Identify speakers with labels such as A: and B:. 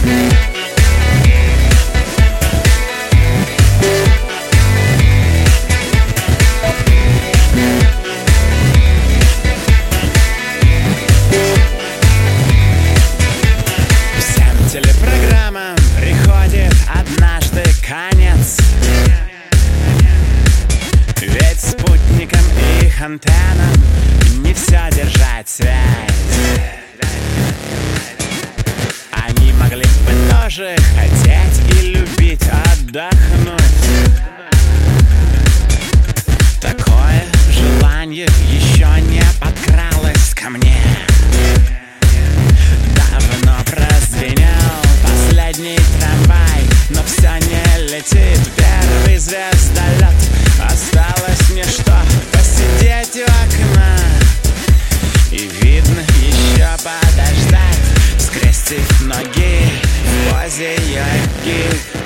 A: Телепрограммам приходит однажды конец. Ведь спутникам и их антеннам не все держать связь. Они могли бы тоже хотеть и любить отдохнуть. Такое желание еще не подкралось ко мне. Давно прозвенел последний трамвай, но все не летит первый звездолет. Осталось мне что, посидеть у окна и, видно, еще подождать, скрестив ноги в позе йоги.